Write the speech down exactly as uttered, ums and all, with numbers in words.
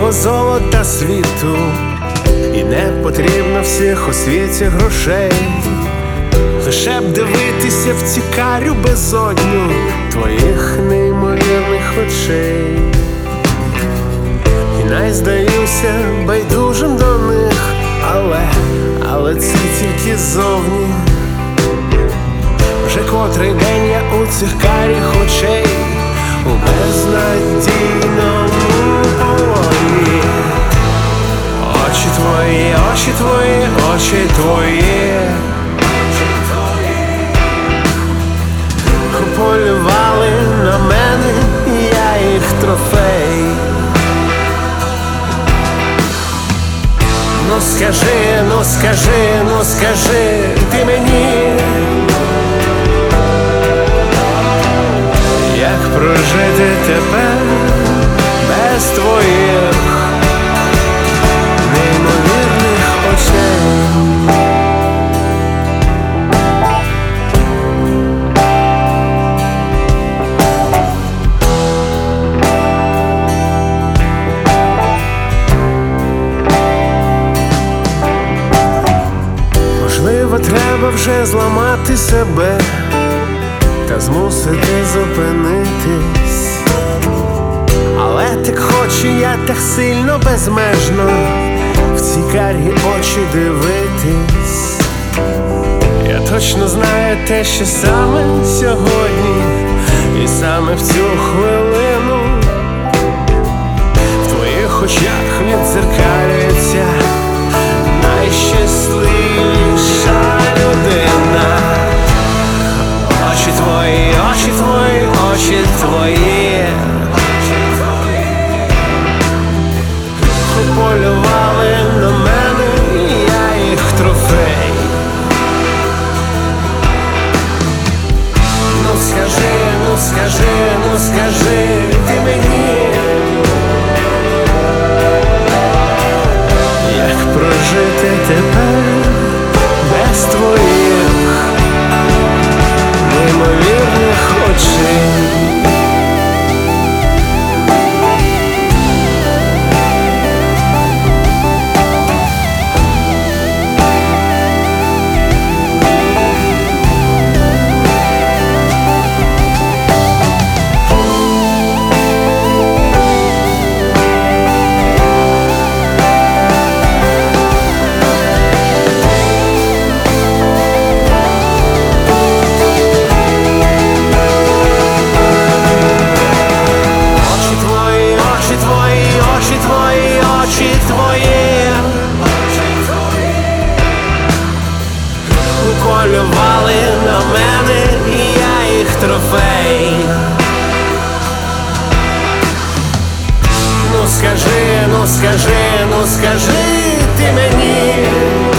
потрібно золота світу, і не потрібно всіх у світі грошей, лише б дивитися в цікаву безодню твоїх неймовірних очей. І най здаюся байдужим до них, але, але це тільки ззовні. Вже котрий день я у цих карих очей, у безнадійному полоні. Очі твої, очі твої, очі твої полювали на мене, я їх трофей. Ну скажи, ну скажи, ну скажи ти мені, як прожити тепер без твоїх неймовірних очей. Можливо, треба вже зламати себе та змусити зупинитись, але так хочу я так сильно безмежно в ці карі очі дивитись. Я точно знаю те, що саме сьогодні і саме в цю хвилину в твоїх очах віддзеркалюється найщасливіша людина. Очі твої, очі твої, очі твої полювали на мене, я їх трофей. Ну скажи, ну скажи, ну скажи ти мені, як прожити тепер без твоїх неймовірних очей. Полювали на мене, і я їх трофей. Ну скажи, ну скажи, ну скажи ти мені,